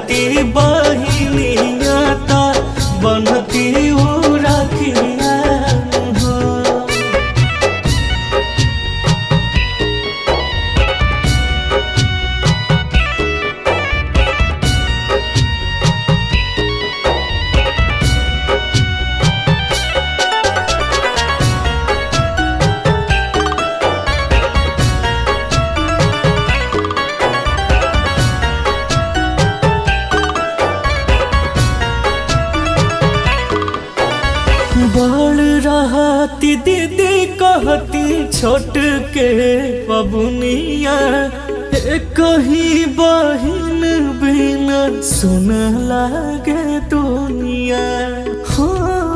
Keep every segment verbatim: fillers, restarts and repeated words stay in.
रहती बहिनिया ता बनती उ राखिया हो। बड़ रहती दीदी कहती छोट के बबुनिया, कहीं बहिन बिना सुन लागे दुनिया हो।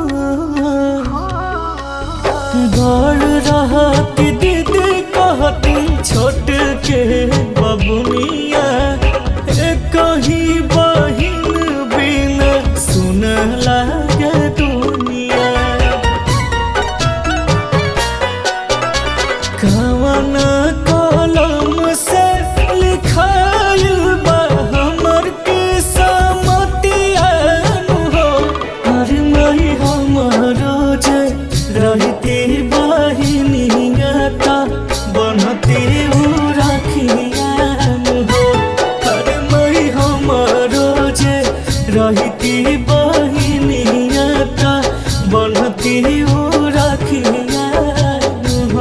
बड़ रहती दीदी कहती छोट के बबुनिया, कहीं बहिन बिना सुन लागे दुनिया। कवन कलम से लिखाइल बा हमर किस्मतिया हो। अरे माई हमरो जे रहती बहिनिया ता बनती उ राखिया हो। अरे माई हमरो जे रहती बहिनिया ता बनती उ राखिया हो।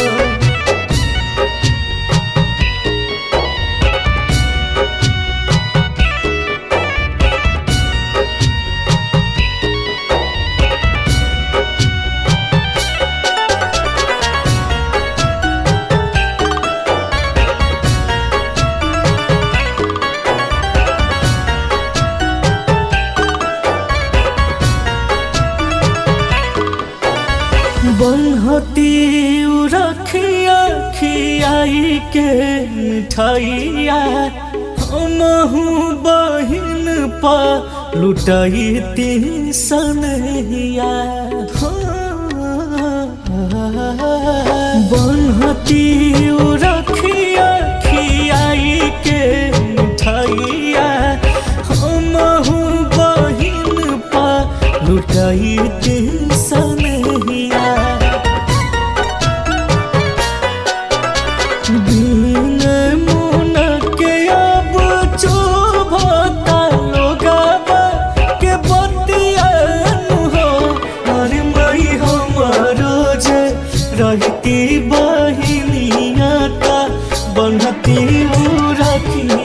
बनहती उ रखिया खियाई के मिठाइया, हमहू बहिन पा लुटाई सनहिया हो। बनहती उ रखिया खियाई के मिठाइया, हमहू बहिन पा लुटाई सनहिया। बिन मुन के अब चुभता लोगवा के बतिया हो। अरे माई हमरो जे रहती बहिनिया ता बनती उ राखिया।